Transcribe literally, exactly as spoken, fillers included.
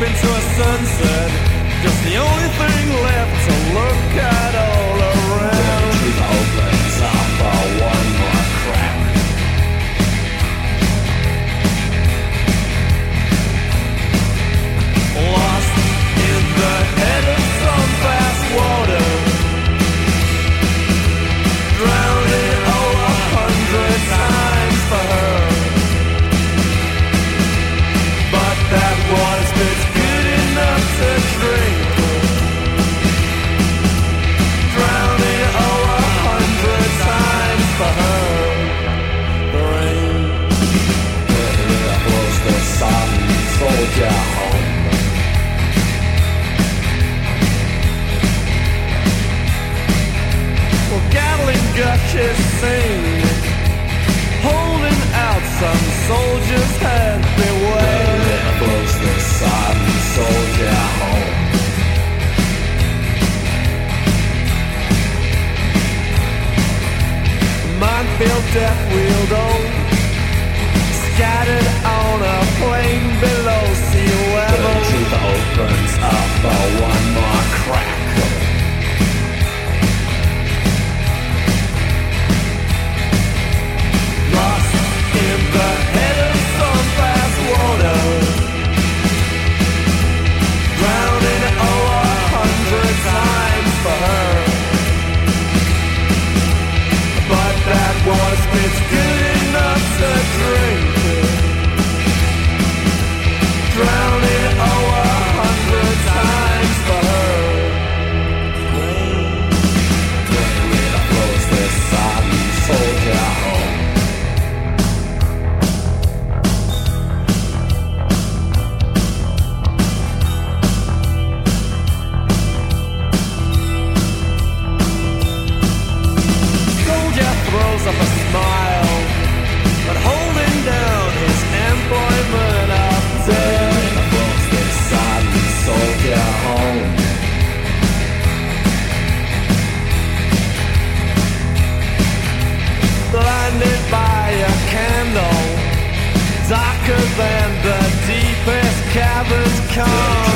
into a sunset. Just the only thing left to look at all around. The truth opens up for one more crack. Lost in the head of some fast water, drowned it oh a hundred times for her. But that water's been good enough to drink. Drowned it oh a hundred times for her. The rain It blows the sun, soldier home. Well, Gatling gushes sing, holding out some soldier's head. Beware. It blows the sun, soldier home. Minefield death wheeled on, scattered on a plain below sea The level. truth opens up for one more crack. Lost in the head of some fast water, drowned it oh a hundred times for her. But that water's been good enough to drink. Drowned it oh a hundred times for her. It blows the sun, soldier home. Soldier throws up a smile, but holding down his employment up there. It blows the sun, soldier home. Blinded by a candle, darker than the deepest caverns come.